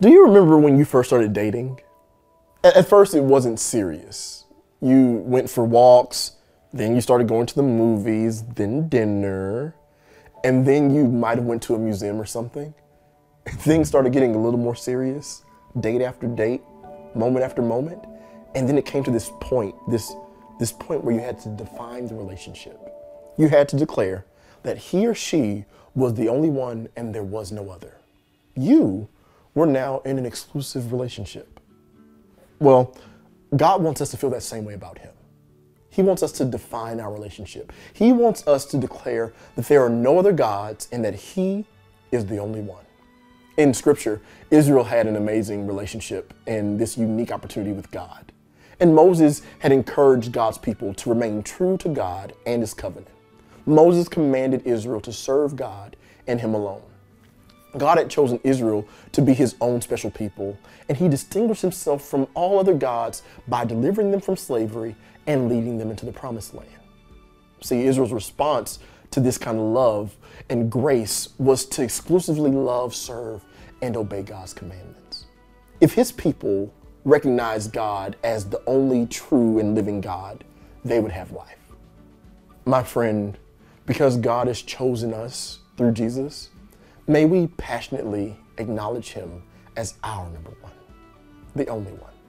Do you remember when you first started dating? At first, it wasn't serious. You went for walks, then you started going to the movies, then dinner, and then you might have went to a museum or something. Things started getting a little more serious, date after date, moment after moment, and then it came to this point, this point where you had to define the relationship. You had to declare that he or she was the only one and there was no other. You were now in an exclusive relationship. Well, God wants us to feel that same way about him. He wants us to define our relationship. He wants us to declare that there are no other gods and that he is the only one. In Scripture, Israel had an amazing relationship and this unique opportunity with God. And Moses had encouraged God's people to remain true to God and his covenant. Moses commanded Israel to serve God and him alone. God had chosen Israel to be his own special people, and he distinguished himself from all other gods by delivering them from slavery and leading them into the promised land. See, Israel's response to this kind of love and grace was to exclusively love, serve, and obey God's commandments. If his people recognized God as the only true and living God, they would have life. My friend, because God has chosen us through Jesus, may we passionately acknowledge him as our number one, the only one.